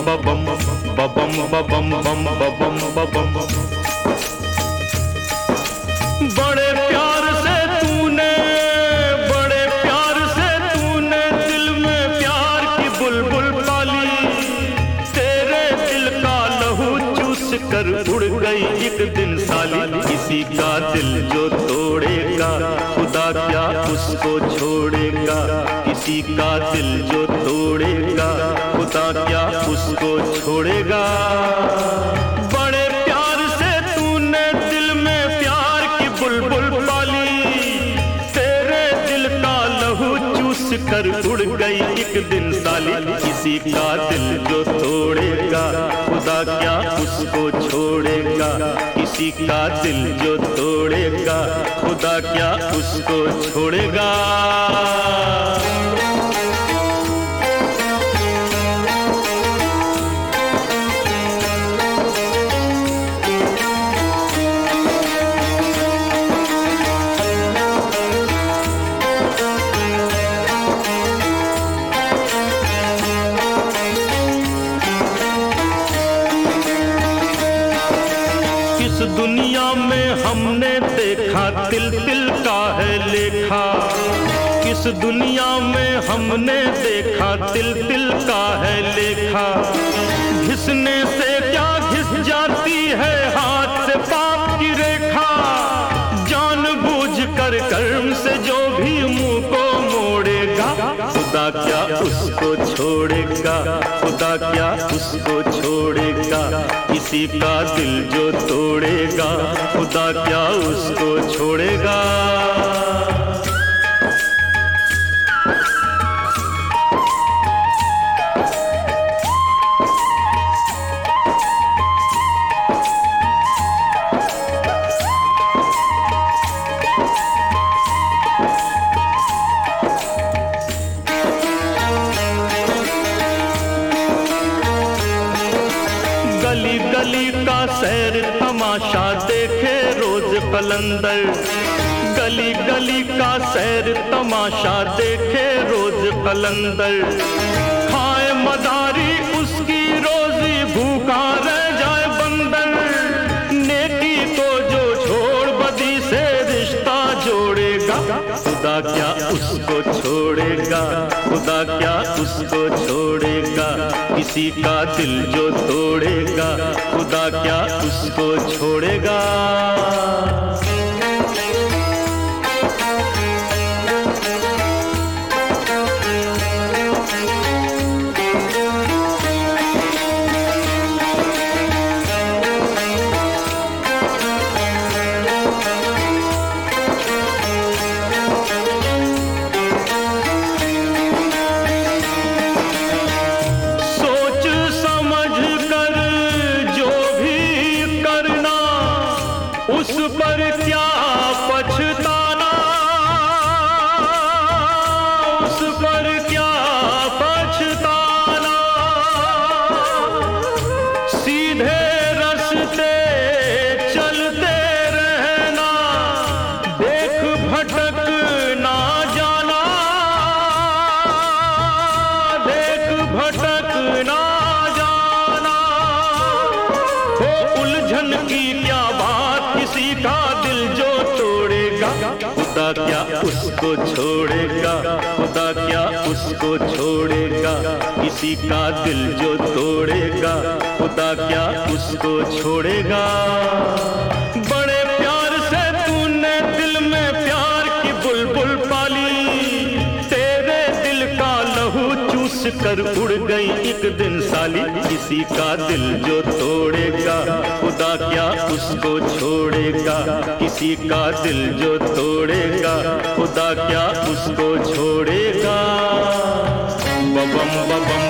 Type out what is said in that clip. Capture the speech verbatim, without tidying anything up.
बबम बबम बबम बम बबम बबम। बड़े प्यार से तूने बड़े प्यार से तूने दिल में प्यार की बुलबुल पाली। तेरे दिल का लहू चूस कर उड़ गई एक दिन साली। किसी का दिल जो तोड़ेगा खुदा क्या उसको छोड़ेगा। किसी का दिल जो तोड़ेगा खुदा क्या उसको छोड़ेगा। बड़े प्यार से तूने दिल में प्यार की बुलबुल पाली। तेरे दिल का लहू चूस कर उड़ गई एक दिन साली। किसी का दिल जो तोड़ेगा खुदा क्या उसको छोड़ेगा। किसी का दिल जो तोड़ेगा खुदा क्या उसको छोड़ेगा। इस दुनिया में हमने देखा तिल तिल का है लेखा। इस दुनिया में हमने देखा तिल तिल का है लेखा। घिसने से क्या घिस जाती है हाथ से पाप की रेखा। जानबूझ कर कर्म से जो भी मुंह को मोड़ेगा खुदा क्या उसको छोड़ेगा। खुदा क्या उसको छोड़ेगा। किसी का दिल जो तोड़ेगा खुदा क्या उसको छोड़ेगा। गली गली का सैर तमाशा देखे रोज कलंदर। गली गली का सैर तमाशा देखे रोज कलंदर। खाए मदारी उसकी रोजी भूखा रह जाए बंदर। नेकी को जो छोड़ बदी से रिश्ता जोड़ेगा खुदा क्या उसको छोड़ेगा। खुदा क्या उसको छोड़ेगा। किसी का दिल जो तोड़ेगा खुदा क्या उसको छोड़ेगा। उस पर क्या पछताना उस पर क्या पछताना। सीधे रास्ते चलते रहना देख भटक ना जाना। देख भटक ना जाना। हो उलझन की क्या बात किसी का दिल जो तोड़ेगा खुदा क्या उसको छोड़ेगा। खुदा क्या उसको छोड़ेगा। किसी का दिल जो तोड़ेगा खुदा क्या उसको छोड़ेगा। बड़े प्यार से तूने दिल में प्यार की बुलबुल पाली। तेरे दिल का लहू चूस कर उड़ गई एक दिन साली। किसी का दिल जो तोड़ेगा खुदा क्या उसको छोड़ेगा। किसी का दिल जो तोड़ेगा खुदा क्या उसको छोड़ेगा। बबम बबम